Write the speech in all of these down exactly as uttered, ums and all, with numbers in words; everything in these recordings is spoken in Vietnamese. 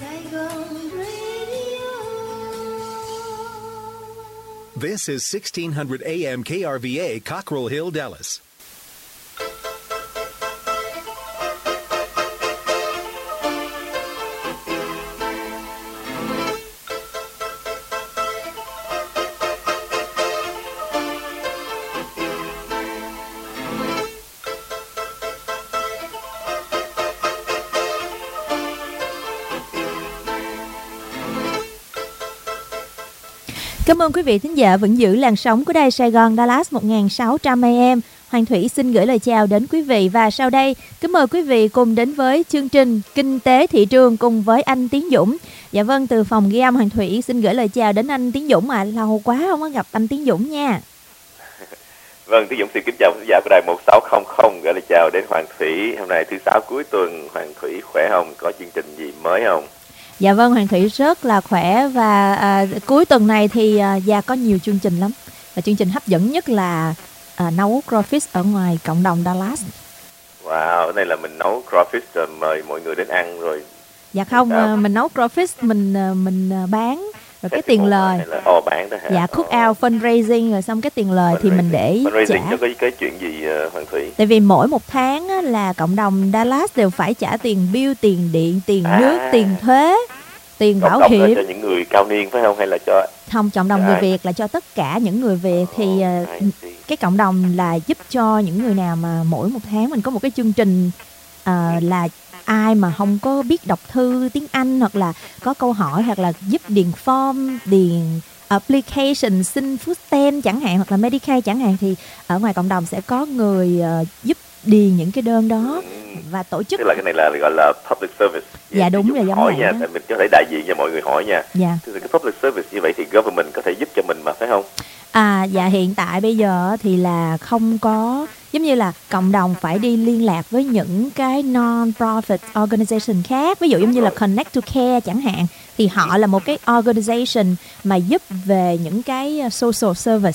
Saigon Radio. This is sixteen hundred A M K R V A, Cockrell Hill, Dallas. Cảm ơn quý vị thính giả vẫn giữ làn sóng của đài Sài Gòn Dallas một nghìn sáu trăm A M. Hoàng Thủy xin gửi lời chào đến quý vị và sau đây kính mời quý vị cùng đến với chương trình Kinh tế thị trường cùng với anh Tiến Dũng. Dạ vâng, từ phòng ghi âm Hoàng Thủy xin gửi lời chào đến anh Tiến Dũng ạ. À. Lâu quá không có gặp anh Tiến Dũng nha. Vâng, Tiến Dũng xin kính chào khán giả của đài một sáu không không, gửi lời chào đến Hoàng Thủy. Hôm nay thứ sáu cuối tuần, Hoàng Thủy khỏe không? Có chương trình gì mới không? Dạ vâng, Hoàng Thủy rất là khỏe và à, cuối tuần này thì à, Gia có nhiều chương trình lắm. Và chương trình hấp dẫn nhất là à, nấu crawfish ở ngoài cộng đồng Dallas. Wow, cái này là mình nấu crawfish rồi mời mọi người đến ăn rồi. Dạ không, à, mình nấu crawfish mình mình bán rồi cái tiền lời. Là, ồ, bán đó hả? Dạ, cook out fundraising rồi xong cái tiền lời thì mình để fundraising trả. Cho cái, cái chuyện gì uh, Hoàng Thủy? Tại vì mỗi một tháng á, là cộng đồng Dallas đều phải trả tiền bill, tiền điện, tiền à. nước, tiền thuế, tiền cộng bảo đồng hiểm. Cho những người cao niên phải không, hay là cho không cộng đồng người Việt là cho tất cả những người Việt. Thì uh, cái cộng đồng là giúp cho những người nào mà mỗi một tháng mình có một cái chương trình uh, là ai mà không có biết đọc thư tiếng Anh hoặc là có câu hỏi hoặc là giúp điền form, điền application xin food stamp chẳng hạn hoặc là Medicare chẳng hạn, thì ở ngoài cộng đồng sẽ có người uh, giúp điền những cái đơn đó và tổ chức. Tức là cái này là gọi là public service. Dạ đúng rồi, giống hỏi vậy nha, đó. tại mình có thể đại diện cho mọi người hỏi nha. Dạ. Tức là cái public service như vậy thì government có thể giúp cho mình mà, phải không? À dạ, hiện tại bây giờ thì là không có, giống như là cộng đồng phải đi liên lạc với những cái non-profit organization khác, ví dụ giống như là Connect to Care chẳng hạn, thì họ là một cái organization mà giúp về những cái social service.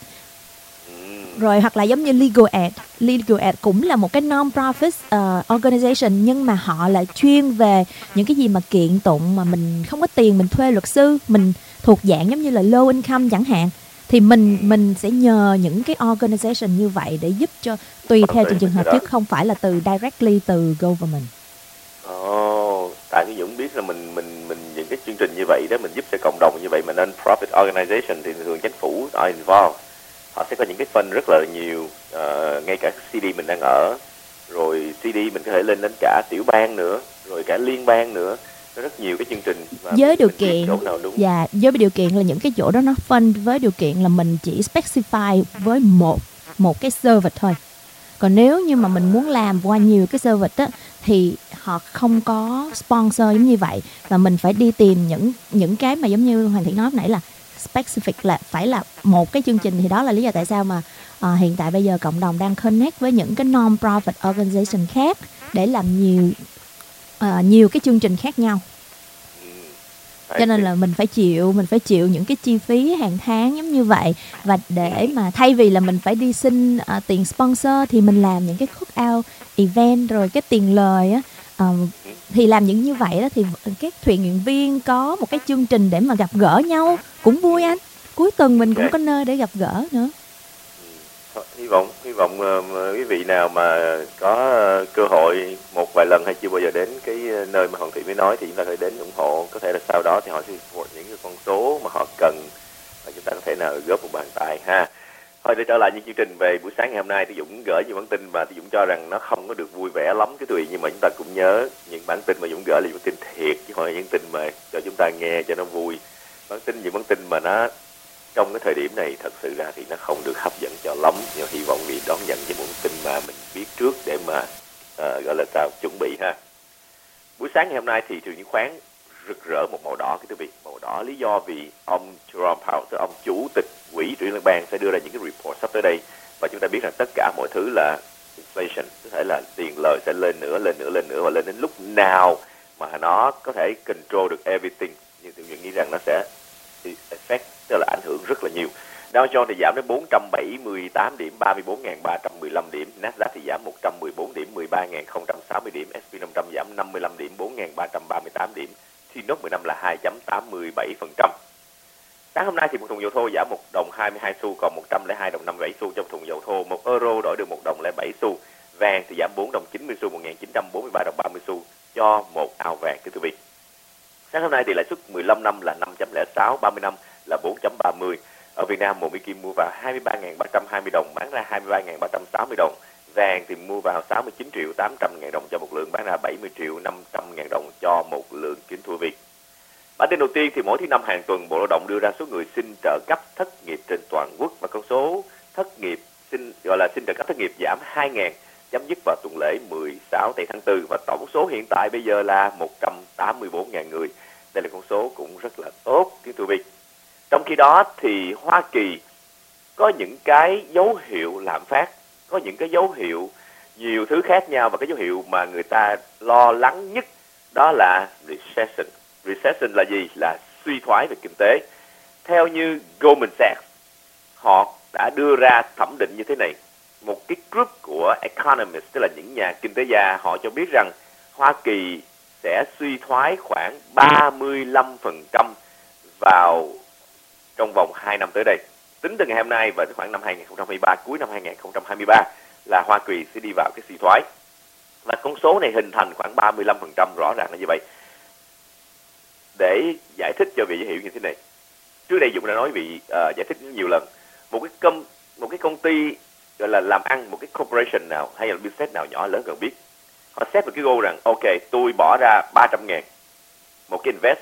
Rồi hoặc là giống như Legal Aid, Legal Aid cũng là một cái non-profit uh, organization, nhưng mà họ lại chuyên về những cái gì mà kiện tụng mà mình không có tiền, mình thuê luật sư, mình thuộc dạng giống như là low income chẳng hạn, thì mình mình sẽ nhờ những cái organization như vậy để giúp cho tùy theo từng trường hợp chứ không phải là từ directly từ government. Ồ, oh, tại cái Dũng biết là mình mình mình những cái chương trình như vậy đó mình giúp cho cộng đồng như vậy mà non-profit organization thì thường chính phủ are involved. Họ sẽ có những cái fund rất là nhiều, uh, ngay cả xê đê mình đang ở, rồi xê đê mình có thể lên đến cả tiểu bang nữa, rồi cả liên bang nữa, có rất nhiều cái chương trình. Với điều kiện, dạ, với điều kiện là những cái chỗ đó nó fund với điều kiện là mình chỉ specify với một một cái service thôi. Còn nếu như mà mình muốn làm qua nhiều cái service á, thì họ không có sponsor giống như vậy, và mình phải đi tìm những những cái mà giống như Hoàng Thị nói nãy là specific, là phải là một cái chương trình. Thì đó là lý do tại sao mà uh, hiện tại bây giờ cộng đồng đang connect với những cái non-profit organization khác để làm nhiều uh, nhiều cái chương trình khác nhau. Cho nên là mình phải chịu mình phải chịu những cái chi phí hàng tháng giống như vậy, và để mà thay vì là mình phải đi xin uh, tiền sponsor thì mình làm những cái cook out event, rồi cái tiền lời á, uh, thì làm những như vậy đó thì các thuyền nguyện viên có một cái chương trình để mà gặp gỡ nhau cũng vui anh. Cuối tuần mình cũng có nơi để gặp gỡ nữa. Hy vọng hy vọng uh, quý vị nào mà có uh, cơ hội một vài lần hay chưa bao giờ đến cái nơi mà Hoàng Thị mới nói thì chúng ta có thể đến ủng hộ. Có thể là sau đó thì họ sẽ support những cái con số mà họ cần và chúng ta có thể nào góp một bàn tay ha. Thôi để trở lại những chương trình về buổi sáng ngày hôm nay, thì Dũng gửi những bản tin mà Dũng cho rằng nó không có được vui vẻ lắm cái tùy, nhưng mà chúng ta cũng nhớ những bản tin mà Dũng gửi là những tin thiệt chứ không phải những tin mà cho chúng ta nghe cho nó vui. Bản tin những bản tin mà nó trong cái thời điểm này thật sự ra thì nó không được hấp dẫn cho lắm, nhưng hy vọng vì đón nhận những bản tin mà mình biết trước để mà uh, gọi là sao chuẩn bị ha. Buổi sáng ngày hôm nay thì thị trường chứng khoán rực rỡ một màu đỏ, cái quý vị, màu đỏ lý do vì ông Jerome Powell, tức ông chủ tịch quỹ trưởng liên bang sẽ đưa ra những cái report sắp tới đây, và chúng ta biết rằng tất cả mọi thứ là inflation, có thể là tiền lời sẽ lên nữa, lên nữa, lên nữa, và lên đến lúc nào mà nó có thể control được everything, nhưng tôi nghĩ rằng nó sẽ effect, tức là ảnh hưởng rất là nhiều. Dow Jones thì giảm đến bốn trăm bảy mươi tám điểm, ba mươi bốn nghìn ba trăm mười lăm điểm. Nasdaq thì giảm một trăm mười bốn điểm, mười ba nghìn không trăm sáu mươi điểm. ét and pê năm trăm giảm năm mươi lăm điểm, bốn nghìn ba trăm ba mươi tám điểm. T-Note mười năm là hai phẩy tám mươi bảy phần trăm. Sáng hôm nay thì một thùng dầu thô giảm một đồng hai mươi hai xu còn một trăm lẻ hai đồng năm mươi bảy xu trong thùng dầu thô. Một euro đổi được một đồng lẻ bảy xu. Vàng thì giảm bốn đồng chín mươi xu, một nghìn chín trăm bốn mươi ba đồng ba mươi xu cho một ao vàng, kính thưa quý vị. Sáng hôm nay thì lãi suất mười lăm năm là năm chấm không sáu, ba mươi năm là bốn chấm ba mươi. Ở Việt Nam, một Mỹ Kim mua vào hai mươi ba nghìn ba trăm hai mươi đồng, bán ra hai mươi ba nghìn ba trăm sáu mươi đồng. Vàng thì mua vào sáu mươi chín triệu tám trăm ngàn đồng cho một lượng, bán ra bảy mươi triệu năm trăm ngàn đồng cho một lượng, kính thưa quý vị. Bản tin đầu tiên thì mỗi thứ năm hàng tuần Bộ Lao động đưa ra số người xin trợ cấp thất nghiệp trên toàn quốc, và con số thất nghiệp xin gọi là xin trợ cấp thất nghiệp giảm hai nghìn, chấm dứt vào tuần lễ mười sáu tây tháng tư, và tổng số hiện tại bây giờ là một trăm tám mươi bốn nghìn người. Đây là con số cũng rất là tốt, kính thưa quý vị. Trong khi đó thì Hoa Kỳ có những cái dấu hiệu lạm phát, có những cái dấu hiệu nhiều thứ khác nhau, và cái dấu hiệu mà người ta lo lắng nhất đó là recession. Recession là gì? Là suy thoái về kinh tế. Theo như Goldman Sachs, họ đã đưa ra thẩm định như thế này. Một cái group của economists, tức là những nhà kinh tế gia, họ cho biết rằng Hoa Kỳ sẽ suy thoái khoảng ba mươi lăm phần trăm vào trong vòng hai năm tới đây. Tính từ ngày hôm nay và tới khoảng năm hai nghìn không trăm hai mươi ba, cuối năm hai nghìn không trăm hai mươi ba là Hoa Kỳ sẽ đi vào cái suy thoái. Và con số này hình thành khoảng ba mươi lăm phần trăm, rõ ràng là như vậy. Để giải thích cho vị dễ hiểu như thế này. Trước đây Dũng đã nói vị uh, giải thích nhiều lần. Một cái công một cái công ty gọi là làm ăn, một cái corporation nào hay là business nào nhỏ lớn cần biết, họ set một cái goal rằng ok, tôi bỏ ra ba trăm ngàn một cái invest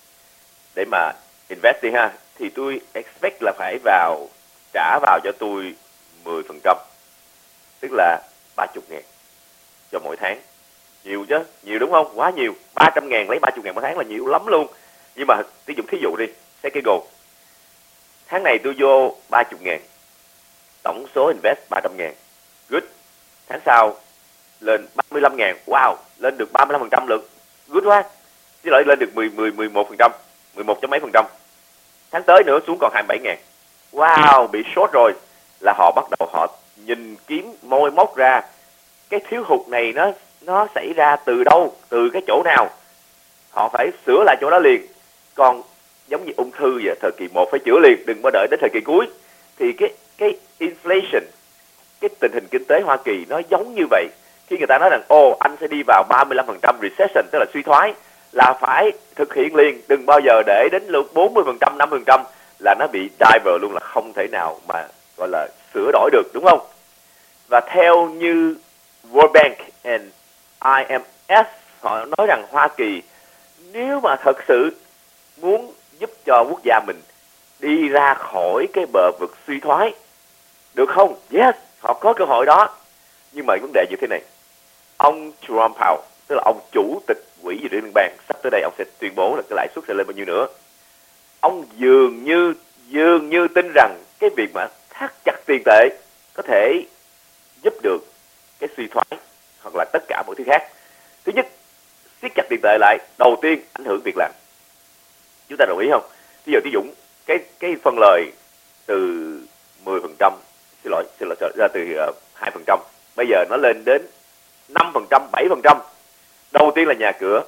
để mà invest đi ha, thì tôi expect là phải vào trả vào cho tôi mười phần trăm, tức là ba mươi ngàn cho mỗi tháng. Nhiều chứ, nhiều đúng không? Quá nhiều. Ba trăm ngàn lấy ba mươi ngàn mỗi tháng là nhiều lắm luôn. Nhưng mà ví dụ thí dụ đi, xét cái goal, tháng này tôi vô ba mươi ngàn, tổng số invest ba trăm ngàn, good. Tháng sau lên ba mươi lăm ngàn, wow, lên được ba mươi lăm phần trăm lượng, good quá. Chứ lại lên được mười, mười, mười một phần trăm, mười một chấm mấy phần trăm. Tháng tới nữa xuống còn hai mươi bảy ngàn, wow, bị short rồi. Là họ bắt đầu họ nhìn kiếm môi móc ra cái thiếu hụt này nó nó xảy ra từ đâu, từ cái chỗ nào. Họ phải sửa lại chỗ đó liền. Còn giống như ung thư vậy, thời kỳ một phải chữa liền, đừng có đợi đến thời kỳ cuối. Thì cái cái inflation, cái tình hình kinh tế Hoa Kỳ nó giống như vậy. Khi người ta nói rằng ồ, anh sẽ đi vào ba mươi lăm phần trăm recession, tức là suy thoái, là phải thực hiện liền, đừng bao giờ để đến lúc bốn mươi phần trăm, năm mươi phần trăm là nó bị diver luôn, là không thể nào mà gọi là sửa đổi được, đúng không? Và theo như World Bank and I M F, họ nói rằng Hoa Kỳ nếu mà thật sự muốn giúp cho quốc gia mình đi ra khỏi cái bờ vực suy thoái, được không? Yes, họ có cơ hội đó. Nhưng mà vấn đề như thế này, ông Jerome Powell, tức là ông chủ tịch quỹ dự trữ liên bang, sắp tới đây ông sẽ tuyên bố là cái lãi suất sẽ lên bao nhiêu nữa. Ông dường như dường như tin rằng cái việc mà thắt chặt tiền tệ có thể giúp được cái suy thoái hoặc là tất cả mọi thứ khác. Thứ nhất, siết chặt tiền tệ lại, đầu tiên ảnh hưởng việc làm. Chúng ta đồng ý không? Ví dụ Tí Dũng, cái cái phân lời từ mười phần trăm, xin lỗi, xin lỗi ra từ uh, hai phần trăm, bây giờ nó lên đến năm phần trăm, bảy phần trăm. Đầu tiên là nhà cửa,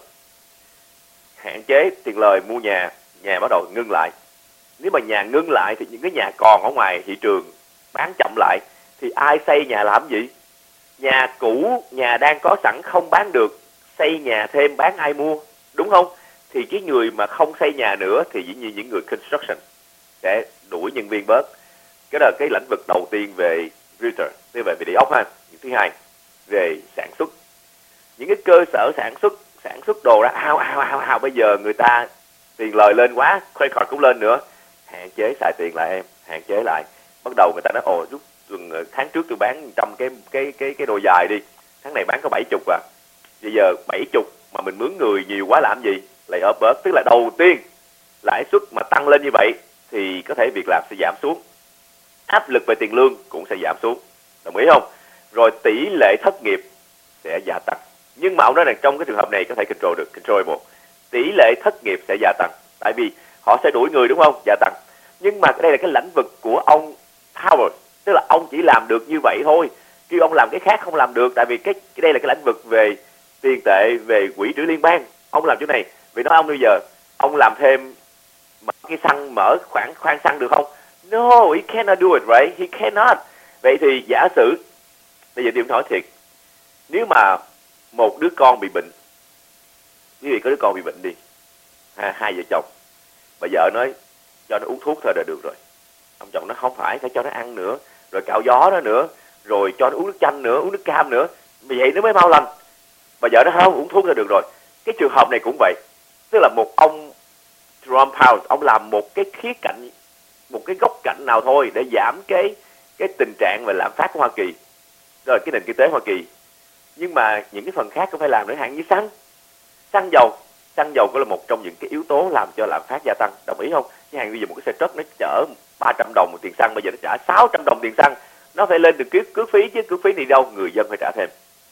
hạn chế tiền lời mua nhà, nhà bắt đầu ngưng lại. Nếu mà nhà ngưng lại thì những cái nhà còn ở ngoài thị trường bán chậm lại, thì ai xây nhà làm gì? Nhà cũ, nhà đang có sẵn không bán được, xây nhà thêm bán ai mua, đúng không? Thì cái người mà không xây nhà nữa thì dĩ nhiên những người construction sẽ đuổi nhân viên bớt. Cái đó là cái lĩnh vực đầu tiên về realtor, tức về về địa ốc ha. Thứ hai, về sản xuất. Những cái cơ sở sản xuất, sản xuất đồ ra ao ao ao ao, bây giờ người ta tiền lời lên quá, credit card cũng lên nữa. Hạn chế xài tiền lại em, hạn chế lại. Bắt đầu người ta nói ồ, rút tháng trước tôi bán trăm cái cái cái cái đồ dài đi, tháng này bán có bảy chục à. Bây giờ bảy chục mà mình mướn người nhiều quá làm gì? Lại ở bớt, tức là đầu tiên lãi suất mà tăng lên như vậy thì có thể việc làm sẽ giảm xuống, áp lực về tiền lương cũng sẽ giảm xuống, đồng ý không? Rồi tỷ lệ thất nghiệp sẽ gia tăng, nhưng mà ông nói rằng trong cái trường hợp này có thể control được, controllable. Tỷ lệ thất nghiệp sẽ gia tăng, tại vì họ sẽ đuổi người, đúng không? Gia tăng. Nhưng mà đây là cái lĩnh vực của ông Powell, tức là ông chỉ làm được như vậy thôi, kêu ông làm cái khác không làm được, tại vì cái, cái đây là cái lĩnh vực về tiền tệ, về quỹ trữ liên bang, ông làm chỗ này. Vì nói ông bây giờ ông làm thêm mở cái xăng, mở khoảng khoan xăng được không? No, he cannot do it, right? He cannot. Vậy thì giả sử bây giờ tôi nói thiệt, nếu mà một đứa con bị bệnh, quý vị có đứa con bị bệnh đi, ha, hai vợ chồng, bà vợ nói cho nó uống thuốc thôi là được rồi. Ông chồng nó không phải, phải cho nó ăn nữa, rồi cạo gió nó nữa, rồi cho nó uống nước chanh nữa, uống nước cam nữa, vậy nó mới mau lành. Bà vợ nó không, uống thuốc là được rồi. Cái trường hợp này cũng vậy, tức là một ông Jerome Powell, ông làm một cái khía cạnh, một cái góc cạnh nào thôi để giảm cái cái tình trạng về lạm phát của Hoa Kỳ, rồi cái nền kinh tế Hoa Kỳ. Nhưng mà những cái phần khác cũng phải làm nữa, hạn như xăng, xăng dầu. Xăng dầu cũng là một trong những cái yếu tố làm cho lạm phát gia tăng, đồng ý không? Như hàng bây giờ một cái xe truck nó chở ba trăm đồng một tiền xăng, bây giờ nó trả sáu trăm đồng tiền xăng, nó phải lên từ cước cước phí chứ, cước phí thì đâu, người dân phải trả thêm.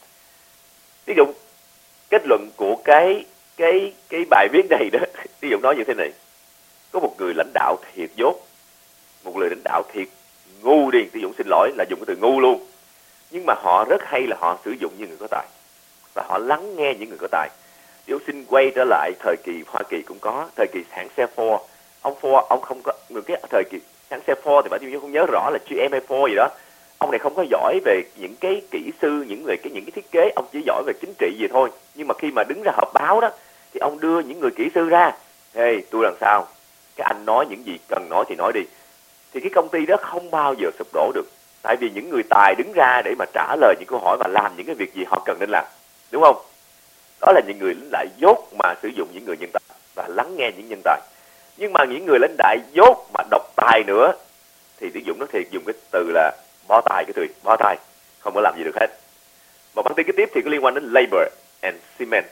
Ví dụ kết luận của cái cái cái bài viết này đó, ví dụ nói như thế này: có một người lãnh đạo thiệt dốt, một người lãnh đạo thiệt ngu đi, ví dụ xin lỗi là dùng cái từ ngu luôn, nhưng mà họ rất hay là họ sử dụng những người có tài và họ lắng nghe những người có tài. Nếu xin quay trở lại thời kỳ Hoa Kỳ cũng có, thời kỳ hãng xe Ford, ông Ford, ông không có, người cái thời kỳ hãng xe Ford thì bạn tiêu không nhớ rõ là giê em hay Ford gì đó, ông này không có giỏi về những cái kỹ sư, những về cái những cái thiết kế, ông chỉ giỏi về chính trị gì thôi. Nhưng mà khi mà đứng ra họp báo đó, thì ông đưa những người kỹ sư ra, hey, tôi làm sao, các anh nói những gì cần nói thì nói đi, thì cái công ty đó không bao giờ sụp đổ được, tại vì những người tài đứng ra để mà trả lời những câu hỏi và làm những cái việc gì họ cần nên làm, đúng không? Đó là những người lãnh đạo dốt mà sử dụng những người nhân tài và lắng nghe những nhân tài. Nhưng mà những người lãnh đạo dốt mà độc tài nữa thì Tiến Dũng nó thiệt dùng cái từ là bó tay, cái từ bó tay, không có làm gì được hết. Một bản tin kế tiếp thì có liên quan đến labor and cement,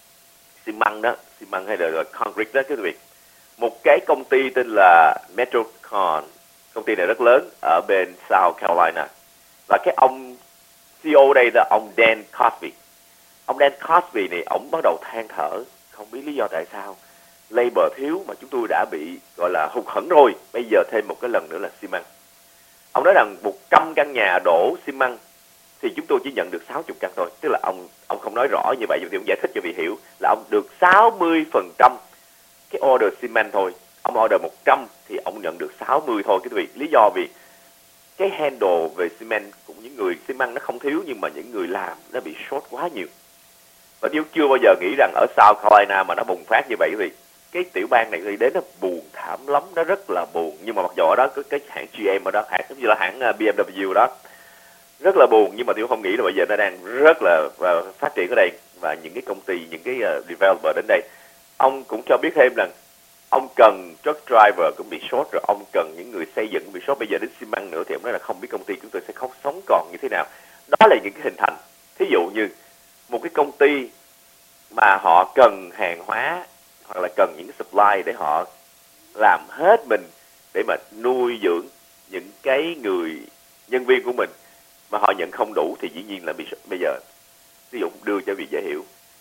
xi măng đó, xi măng hay là concrete đó quý vị. Một cái công ty tên là Metrocon, công ty này rất lớn ở bên South Carolina, và cái ông xê e ô đây là ông Dan Cosby. Ông Dan Cosby này, ông bắt đầu than thở, không biết lý do tại sao labor thiếu mà chúng tôi đã bị gọi là hụt hẫng rồi, bây giờ thêm một cái lần nữa là xi măng. Ông nói rằng một trăm căn nhà đổ xi măng thì chúng tôi chỉ nhận được sáu mươi căn thôi. Tức là ông ông không nói rõ như vậy, nhưng thì ông giải thích cho vị hiểu là ông được sáu mươi phần trăm cái order xi măng thôi. Ông order một trăm thì ông nhận được sáu mươi thôi quý vị. Lý do vì cái handle về xi măng cũng những người xi măng nó không thiếu, nhưng mà những người làm nó bị short quá nhiều. Và Điêu chưa bao giờ nghĩ rằng ở South Carolina mà nó bùng phát như vậy vì cái tiểu bang này đi đến nó buồn thảm lắm, nó rất là buồn. Nhưng mà mặc dù ở đó có cái hãng giê em ở đó, hãng giống như là hãng bê em vê đó, rất là buồn. Nhưng mà Điêu không nghĩ là bây giờ nó đang rất là phát triển ở đây, và những cái công ty, những cái developer đến đây. Ông cũng cho biết thêm rằng ông cần truck driver cũng bị short rồi, ông cần những người xây dựng cũng bị short, bây giờ đến xi măng nữa thì ông nói là không biết công ty chúng tôi sẽ không sống còn như thế nào. Đó là những cái hình thành. Thí dụ như một cái công ty mà họ cần hàng hóa hoặc là cần những cái supply để họ làm hết mình để mà nuôi dưỡng những cái người nhân viên của mình, mà họ nhận không đủ thì dĩ nhiên là bị. Bây giờ ví dụ đưa cho việc dễ hiểu,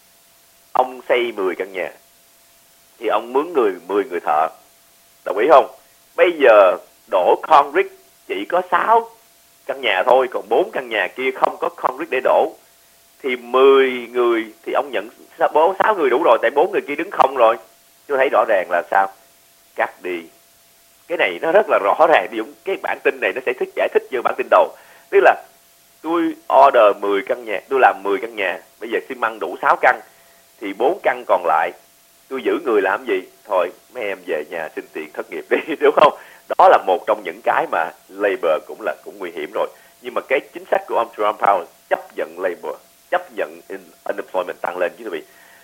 ông xây mười căn nhà thì ông mướn người mười người thợ, đồng ý không? Bây giờ đổ concrete chỉ có sáu căn nhà thôi, còn bốn căn nhà kia không có concrete để đổ, thì mười người thì ông nhận bốn sáu người đủ rồi, tại bốn người kia đứng không rồi. Tôi thấy rõ ràng là sao? Cắt đi. Cái này nó rất là rõ ràng. Ví dụ cái bản tin này nó sẽ thích giải thích như bản tin đầu, tức là tôi order mười căn nhà, tôi làm mười căn nhà, bây giờ xi măng đủ sáu căn thì bốn căn còn lại tôi giữ người làm gì? Thôi mấy em về nhà xin tiền thất nghiệp đi, đúng không? Đó là một trong những cái mà labor cũng là cũng nguy hiểm rồi. Nhưng mà cái chính sách của ông Jerome Powell chấp nhận labor, chấp nhận unemployment tăng lên chứ quý vị.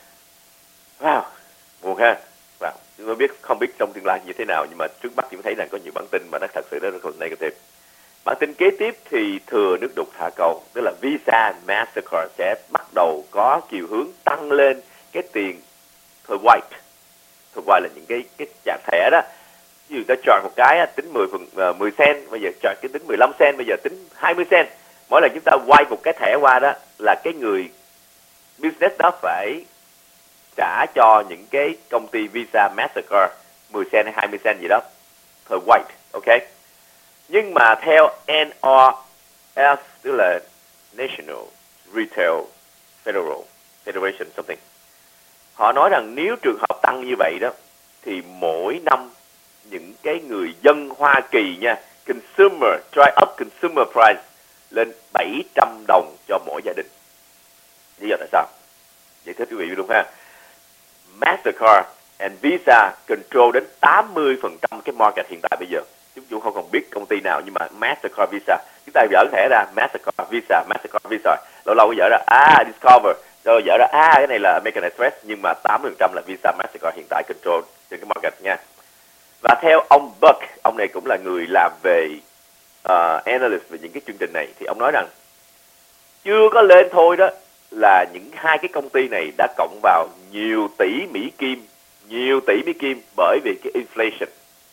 Wow, buồn ha. Wow, chúng tôi biết không biết trong tương lai như thế nào, nhưng mà trước mắt chúng thấy rằng có nhiều bản tin mà nó thật sự rất là negative. Bản tin kế tiếp thì thừa nước đục thả câu, tức là Visa, Mastercard sẽ bắt đầu có chiều hướng tăng lên cái tiền thời white. Thời white là những cái cái dạng thẻ đó. Ví dụ ta chọn một cái tính mười phần uh, mười cent, bây giờ chọn cái tính mười lăm cent, bây giờ tính hai mươi cent. Mỗi lần chúng ta quay một cái thẻ qua đó là cái người business đó phải trả cho những cái công ty Visa, Mastercard mười cent hay hai mươi cent gì đó per white, ok? Nhưng mà theo en rờ ép, tức là National Retail Federal Federation something, Họ nói rằng nếu trường hợp tăng như vậy đó thì mỗi năm những cái người dân Hoa Kỳ nha, consumer drive up consumer price lên bảy trăm đồng cho mỗi gia đình. Lý do tại sao? Giải thích quý vị đúng ha. Mastercard and Visa control đến tám mươi phần trăm cái market hiện tại bây giờ. Chúng tôi không còn biết công ty nào, nhưng mà Mastercard, Visa, chúng ta dở thẻ ra Mastercard, Visa, Mastercard, Visa, lâu lâu dở ra à Discover, rồi dở ra à cái này là American Express, nhưng mà tám mươi phần trăm là Visa, Mastercard hiện tại control trên cái market nha. Và theo ông Buck, ông này cũng là người làm về uh, analyst về những cái chương trình này, thì ông nói rằng chưa có lên thôi đó là những hai cái công ty này đã cộng vào nhiều tỷ Mỹ Kim, nhiều tỷ Mỹ Kim bởi vì cái inflation.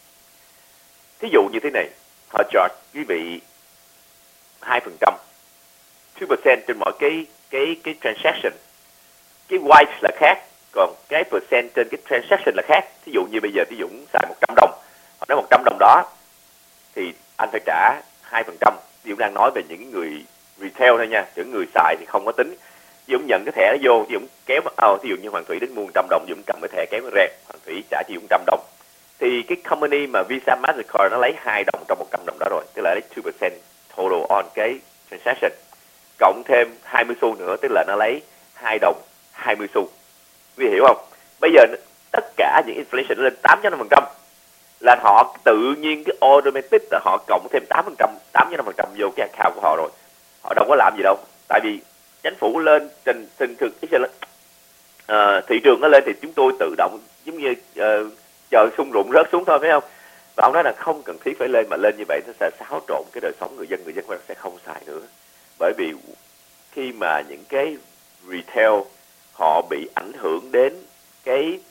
Thí dụ như thế này, họ charge quý vị hai phần trăm, hai phần trăm trên mỗi cái cái cái transaction. Cái white là khác, còn cái percent trên cái transaction là khác. Thí dụ như bây giờ Thí Dụ xài một trăm đồng, họ nói một trăm đồng đó thì anh phải trả hai phần trăm. Thí Dụ đang nói về những người retail thôi nha, những người xài thì không có tính. Thí Dụ nhận cái thẻ nó vô, Thí Dụ kéo, oh, thí dụ như Hoàng Thủy đến mua một trăm đồng, Dũng cầm cái thẻ kéo nó rẹt, Hoàng Thủy trả cho Dũng một trăm đồng. Thì cái company mà Visa, Mastercard nó lấy hai đồng trong một trăm đồng đó rồi, tức là lấy hai phần trăm total on cái transaction. Cộng thêm hai mươi xu nữa, tức là nó lấy hai đồng hai mươi xu. Quý vị hiểu không? Bây giờ tất cả những inflation nó lên tám phẩy năm phần trăm là họ tự nhiên cái automatic là họ cộng thêm tám phần trăm, tám phẩy năm phần trăm vô cái account của họ rồi. Họ đâu có làm gì đâu. Tại vì chính phủ lên trình trình thực uh, thị trường nó lên thì chúng tôi tự động giống như uh, chờ sung rụng rớt xuống thôi, phải không? Và ông nói là không cần thiết phải lên, mà lên như vậy nó sẽ xáo trộn cái đời sống người dân, người dân sẽ không xài nữa. Bởi vì khi mà những cái retail họ bị ảnh hưởng đến cái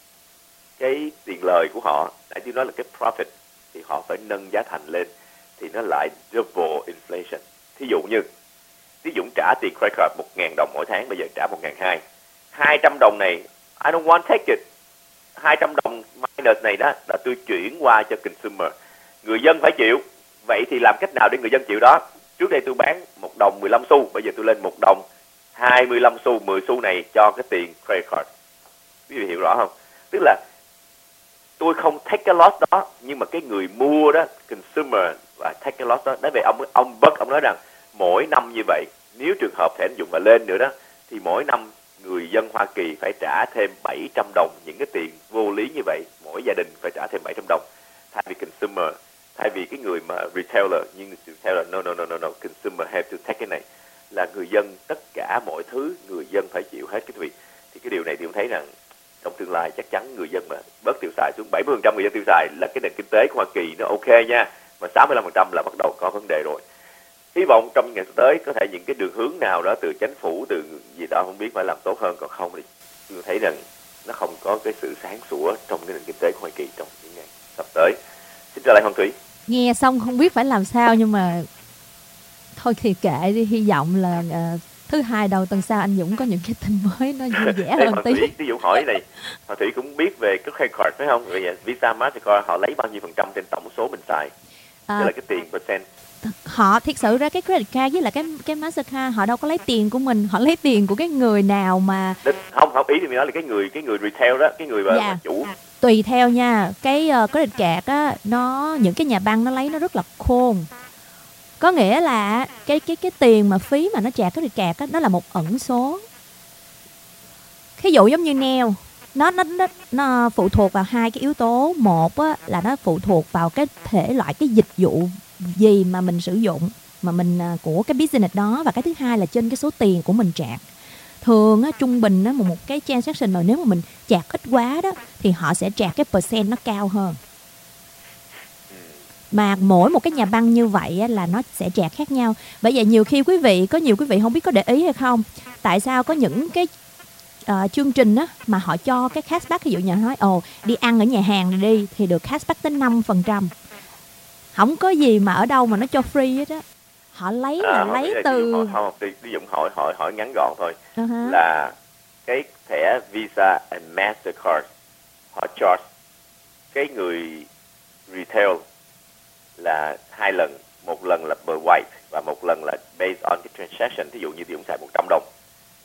cái tiền lời của họ, nãy tôi nói là cái profit, thì họ phải nâng giá thành lên, thì nó lại double inflation. Thí dụ như Thí dụ trả tiền credit card một nghìn đồng mỗi tháng, bây giờ trả một nghìn hai trăm. hai trăm đồng này I don't want take it. hai trăm đồng minus này đó là tôi chuyển qua cho consumer. Người dân phải chịu. Vậy thì làm cách nào để người dân chịu đó? Trước đây tôi bán một đồng mười lăm xu, bây giờ tôi lên một đồng hai mươi lăm xu, mười xu này cho cái tiền credit card. Quý vị hiểu rõ không? Tức là tôi không take cái loss đó, nhưng mà cái người mua đó, consumer, và take cái loss đó. Đấy, vậy ông ông Buck ông nói rằng mỗi năm như vậy, nếu trường hợp thẻ tín dụng mà lên nữa đó, thì mỗi năm người dân Hoa Kỳ phải trả thêm bảy trăm đồng, những cái tiền vô lý như vậy, mỗi gia đình phải trả thêm bảy trăm đồng. Thay vì consumer, thay vì cái người mà retailer, nhưng retailer no no no no no, consumer have to take cái này, là người dân tất cả mọi thứ người dân phải chịu hết cái việc. Thì cái điều này thìผมthấy rằng trong tương lai chắc chắn người dân mà bớt tiêu xài xuống, bảy mươi phần trăm người dân tiêu xài là cái nền kinh tế của Hoa Kỳ nó ok nha, mà sáu mươi lăm phần trăm là bắt đầu có vấn đề rồi. Hy vọng trong những ngày tới có thể những cái đường hướng nào đó từ chính phủ, từ gì đó không biết phải làm tốt hơn, còn không thì tôi thấy rằng nó không có cái sự sáng sủa trong cái nền kinh tế của Hoa Kỳ trong những ngày sắp tới. Xin trở lại Hoàng Thủy. Nghe xong không biết phải làm sao, nhưng mà thôi thì kệ đi, hy vọng là uh, thứ hai đầu tuần sau anh Dũng có những cái tin mới nó vui vẻ hơn tí. Ví dụ hỏi này, Hoàng Thủy cũng biết về cái credit card phải không? Vậy Visa, Mastercard họ lấy bao nhiêu phần trăm trên tổng số mình xài? À, tức là cái tiền percent. Họ thiệt sự ra cái credit card với lại cái cái Mastercard họ đâu có lấy tiền của mình, họ lấy tiền của cái người nào mà không không ý thì mình nói là cái người cái người retail đó, cái người mà, dạ. mà chủ. Tùy theo nha, cái uh, credit card á, nó những cái nhà băng nó lấy nó rất là khôn. Có nghĩa là cái cái cái tiền mà phí mà nó trả credit card á, nó là một ẩn số. Ví dụ giống như nail, nó nó nó nó phụ thuộc vào hai cái yếu tố. Một á, là nó phụ thuộc vào cái thể loại cái dịch vụ gì mà mình sử dụng, mà mình của cái business đó, và cái thứ hai là trên cái số tiền của mình trả. Thường á, trung bình á, một một cái transaction mà nếu mà mình trả ít quá đó thì họ sẽ trả cái percent nó cao hơn. Mà mỗi một cái nhà băng như vậy á, là nó sẽ trả khác nhau. Bởi vậy nhiều khi quý vị có nhiều quý vị không biết có để ý hay không, tại sao có những cái uh, chương trình á, mà họ cho cái cashback, ví dụ như nói ồ đi ăn ở nhà hàng này đi thì được cashback tới năm phần trăm. Không có gì mà ở đâu mà nó cho free hết á. Họ lấy là à, lấy từ không, không, ví dụ hỏi hỏi hỏi ngắn gọn thôi. Uh-huh. Là cái thẻ Visa and Mastercard họ charge cái người retail là hai lần, một lần là per white và một lần là based on cái transaction. Ví dụ như thì ông xài một trăm đồng,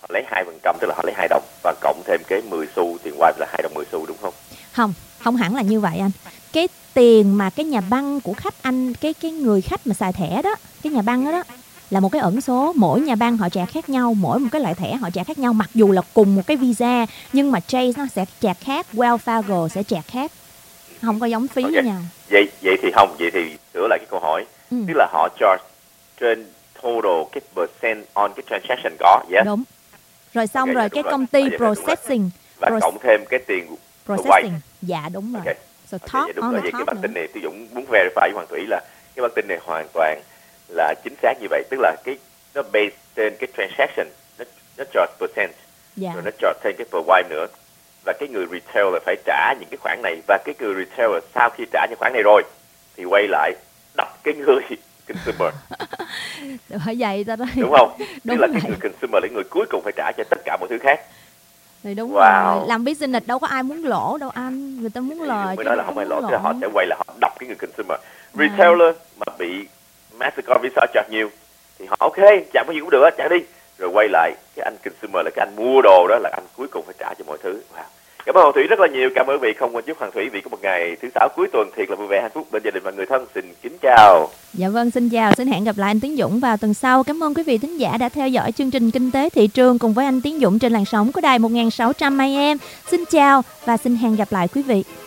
họ lấy hai phần trăm, tức là họ lấy hai đồng và cộng thêm cái mười xu tiền wipe là hai đồng mười xu, đúng không? Không, không hẳn là như vậy anh. Cái tiền mà cái nhà băng của khách anh, cái cái người khách mà xài thẻ đó, cái nhà băng đó đó là một cái ẩn số, mỗi nhà băng họ trả khác nhau, mỗi một cái loại thẻ họ trả khác nhau, mặc dù là cùng một cái visa nhưng mà Chase nó sẽ trả khác, Wells Fargo sẽ trả khác, không có giống phí Okay. với nhau. Vậy vậy thì không, vậy thì sửa lại cái câu hỏi, Ừ. tức là họ charge trên total cái percent on cái transaction có, yes? Đúng. Rồi xong Ok, rồi dạ, cái đúng công rồi. ty À, vậy là đúng processing, và Proce- cộng thêm cái tiền của processing, wipe. dạ đúng rồi. Ok. So Ok, top vậy đúng on rồi. the Vậy cái top bản nữa. tin này tôi Dũng muốn verify với Hoàng Thủy là cái bản tin này hoàn toàn là chính xác như vậy, tức là cái nó based trên cái transaction, nó nó charge percent, Dạ. rồi nó charge thêm cái per wipe nữa, và cái người retailer phải trả những cái khoản này, và cái người retailer sau khi trả những khoản này rồi thì quay lại đập cái người consumer, Bởi vậy ta nói. đúng không? Đúng Tức là vậy. cái người consumer là người cuối cùng phải trả cho tất cả mọi thứ khác. Thì đúng Wow. rồi, làm business đâu có ai muốn lỗ đâu anh, người ta muốn lời. Mới chứ nói là đâu không có ai muốn lỗ, tức là họ lỗ. sẽ quay là họ đập cái người consumer. Retailer mà bị Mastercard Visa charge nhiều thì họ ok, trả bao nhiêu cũng được, trả đi. Rồi quay lại cái anh consumer là cái anh mua đồ đó là anh cuối cùng phải trả cho mọi thứ. Wow. Cảm ơn Hoàng Thủy rất là nhiều. Cảm ơn quý vị. Không quên chúc Hoàng Thủy vì có một ngày thứ sáu cuối tuần thiệt là vui vẻ hạnh phúc bên gia đình và người thân. Xin kính chào. Dạ vâng, xin chào, xin hẹn gặp lại anh Tiến Dũng vào tuần sau. Cảm ơn quý vị thính giả đã theo dõi chương trình Kinh tế thị trường cùng với anh Tiến Dũng trên làn sóng của đài một nghìn sáu trăm A M. Xin chào và xin hẹn gặp lại quý vị.